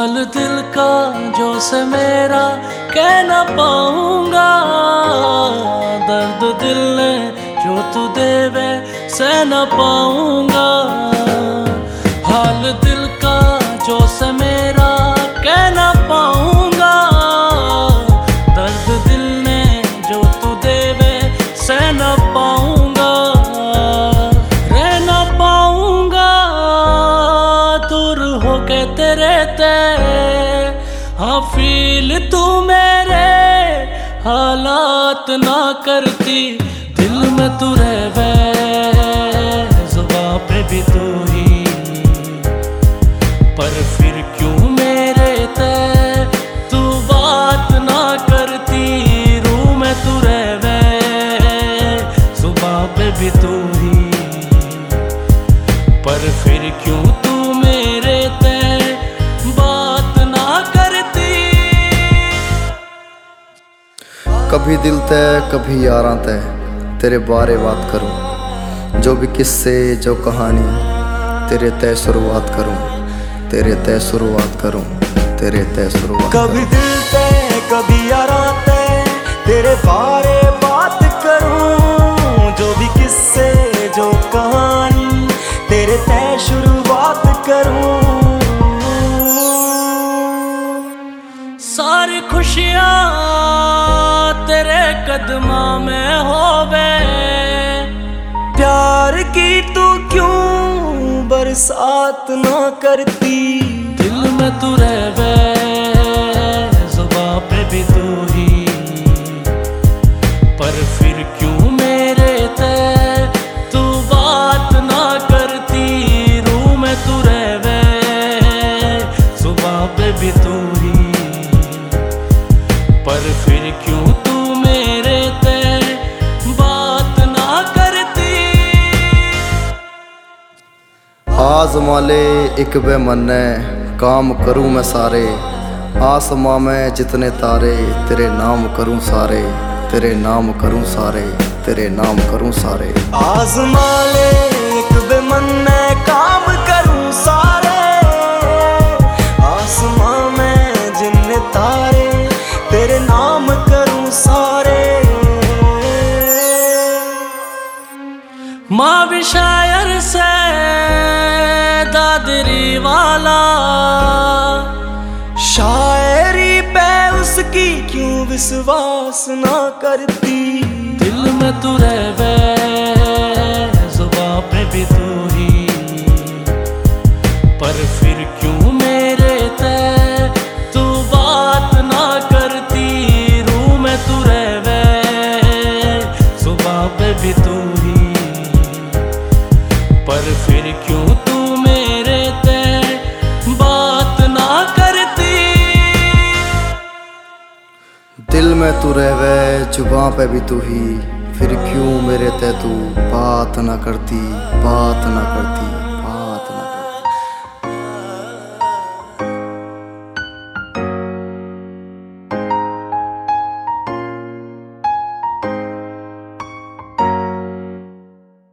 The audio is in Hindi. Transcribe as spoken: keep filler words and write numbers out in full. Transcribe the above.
हाल दिल का जो से मेरा कह ना पाऊंगा, दर्द दिल ने जो तू देवे सह ना पाऊंगा। हाल दिल का जो से मेरा कह ना पाऊंगा, दर्द दिल ने जो तू देवे सह ना पाऊंगा। रह ना पाऊंगा दूर होके तेरे ते, हाँ फील तू मेरे हालात ना करती। दिल में तू रहवे जुबां पे भी तू ही, पर फिर क्यों मेरे ते तू बात ना करती। रूह में तू रहवे जुबां पे भी तू ही, पर फिर क्यों तू मेरे ते बात ना करती। कभी दिल ते कभी यारां ते तेरे बारे बात करूं, जो भी किस्से जो कहानी तेरे ते शुरुआत करूं, तेरे ते शुरुआत करूं, तेरे ते शुरुआत। कभी दिल ते कभी यारां ते तेरे बारे बात करूं, जो भी किस्से जो कहानी तेरे ते शुरुआत करूं। सारी खुशियाँ तेरे कदमां में होवे, प्यार की तू क्यों बरसात ना करती। दिल में तू रहवे जुबां पे भी तू ही, पर फिर क्यों मेरे ते तू बात ना करती। रूह में तू रहवे जुबां पे भी तू ही, पर फिर क्यों तू मेरे ते बात ना करती। आज़मा ले एक बेमन्ने काम करूं मैं सारे, आसमां में जितने तारे तेरे नाम करूं सारे, तेरे नाम करूं सारे, तेरे नाम करूं सारे। आज़मा ले एक बेमन्ने काम करूं सारे, आसमां में जितने तारे तेरे नाम करूं सारे। माँ भी शायर से दादरी वाला, शायरी पे उसकी क्यों विश्वास ना करती। दिल में तू रहवे जुबां पे भी तू ही, पर फिर क्यों मेरे ते तू बात ना करती। रूह में तू रहवे जुबां पे भी तू ही, पर फिर क्यों तू मेरे ते बात ना करती। दिल में तू रहवे जुबां पे भी तू ही, फिर क्यों मेरे ते तू बात ना करती, बात ना करती।